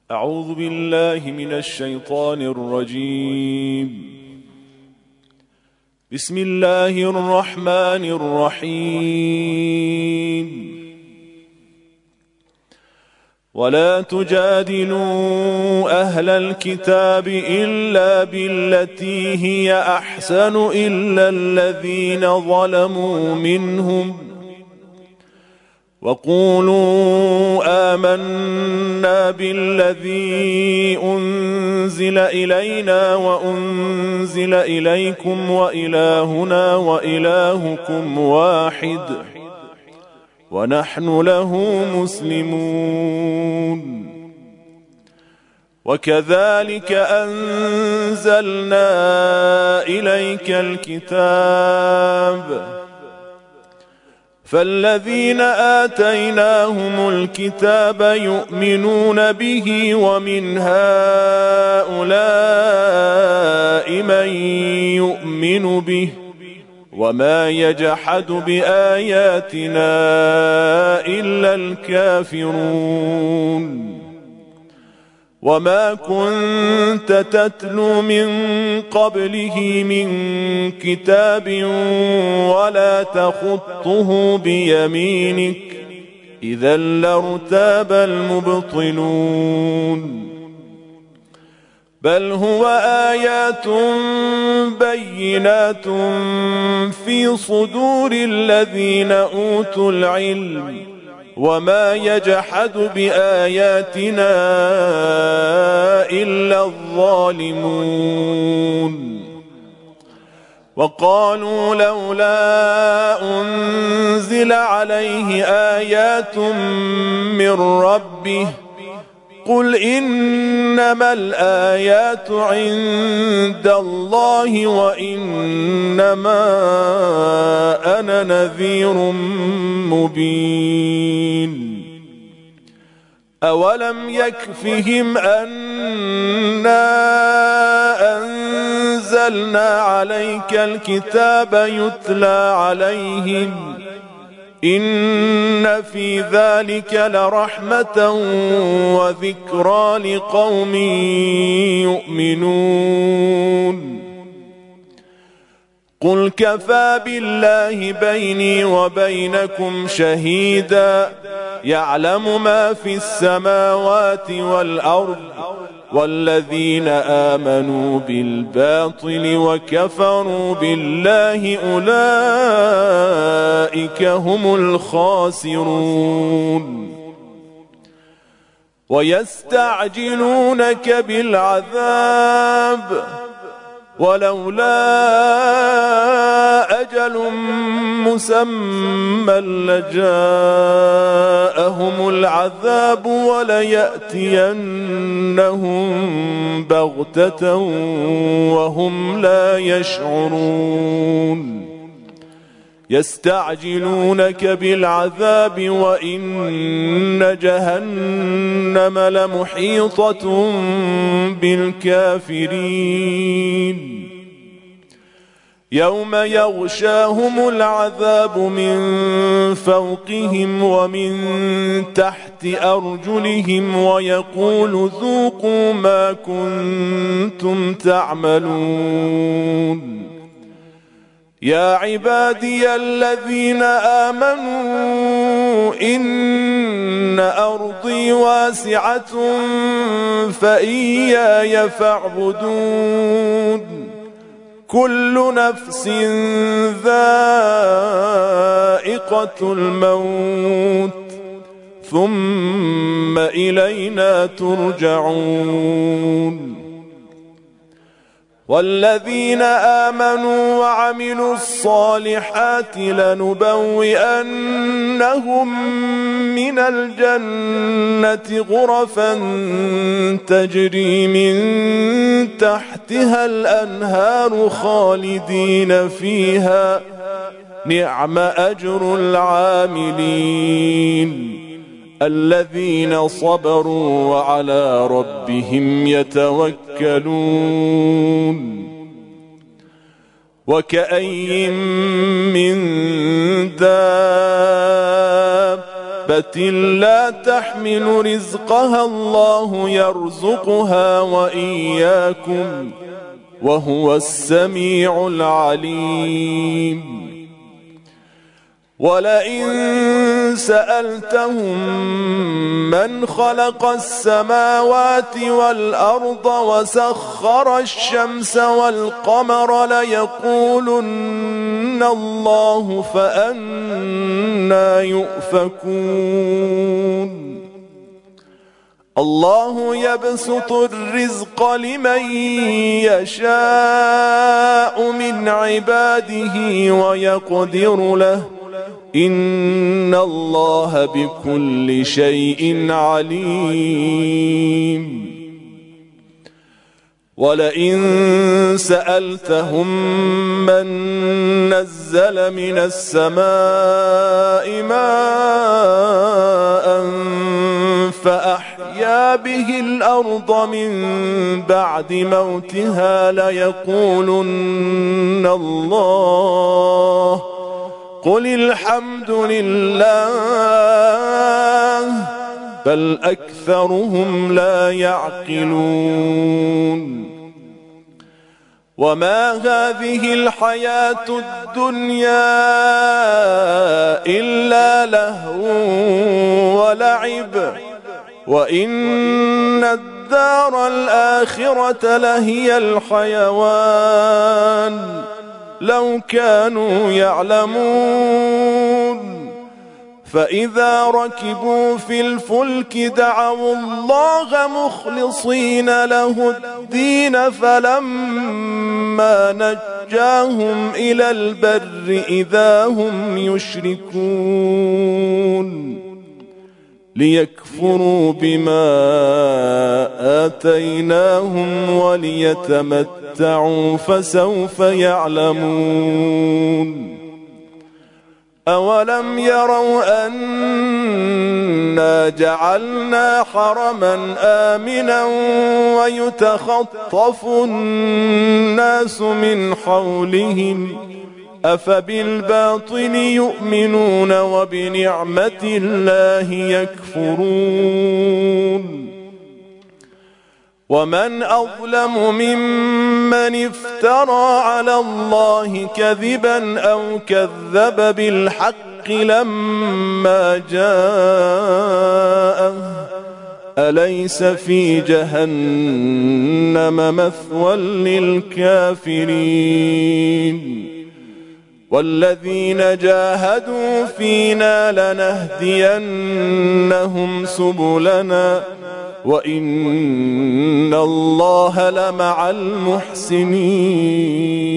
أعوذ بالله من الشيطان الرجيم. بسم الله الرحمن الرحيم. ولا تجادلوا أهل الكتاب إلا بالتي هي أحسن إلا الذين ظلموا منهم وقولوا آمنا بالذي أنزل إلينا وأنزل إليكم وإلهنا وإلهكم واحد ونحن له مسلمون. وكذلك أنزلنا إليك الكتاب فالذين آتيناهم الكتاب يؤمنون به ومن هؤلاء من يؤمن به وما يجحد بآياتنا إلا الكافرون. وما كنت تتلو من قبله من كتاب ولا تخطه بيمينك إذا لارتاب المبطلون. بل هو آيات بينات في صدور الذين أوتوا العلم وما يجحد بآياتنا إلا الظالمون. وقالوا لولا أنزل عليه آيات من ربه قل إنما الآيات عند الله وإنما أنا نذير مبين. أولم يكفهم أنا أنزلنا عليك الكتاب يتلى عليهم إن في ذلك لرحمة وذكرى لقوم يؤمنون. قل كفى بالله بيني وبينكم شهيدا يعلم ما في السماوات والأرض والذين آمنوا بالباطل وكفروا بالله أولئك هم الخاسرون. ويستعجلونك بالعذاب ولولا أجل مسمى لجاءهم العذاب وليأتينهم بغتة وهم لا يشعرون. يستعجلونك بالعذاب وإن جهنم لمحيطة بالكافرين. يوم يغشاهم العذاب من فوقهم ومن تحت أرجلهم ويقول ذوقوا ما كنتم تعملون. يا عبادي الذين آمنوا إن أرضي واسعة فإياي فاعبدون. كل نفس ذائقة الموت ثم إلينا ترجعون. والذين آمنوا وعملوا الصالحات لنبوئنهم من الجنة غرفا تجري من تحتها الأنهار خالدين فيها نعم أجر العاملين الذين صبروا وعلى ربهم يتوكلون. وكأين من دابة دابة لا تحمل رزقها الله يرزقها وإياكم وهو السميع العليم ولئن سألتهم من خلق السماوات والأرض وسخر الشمس والقمر ليقولن الله فأنى يؤفكون الله يبسط الرزق لمن يشاء من عباده ويقدر له إن الله بكل شيء عليم ولئن سألتهم من نزل من السماء ماء فأحيا به الأرض من بعد موتها ليقولن الله قل الحمد لله بل أكثرهم لا يعقلون وما هذه الحياة الدنيا إلا لهو ولعب وإن الدار الآخرة لهي الحيوان لو كانوا يعلمون فإذا ركبوا في الفلك دعوا الله مخلصين له الدين فلما نجاهم إلى البر إذا هم يشركون ليكفروا بما آتيناهم وليتمتعوا فسوف يعلمون أولم يروا أنا جعلنا حرما آمنا ويتخطف الناس من حولهم أفبالباطل يؤمنون وبنعمة الله يكفرون ومن أظلم ممن افترى على الله كذبا أو كذب بالحق لما جاءه أليس في جهنم مثوى للكافرين والذين جاهدوا فينا لنهدينهم سبلنا وإن الله لمع المحسنين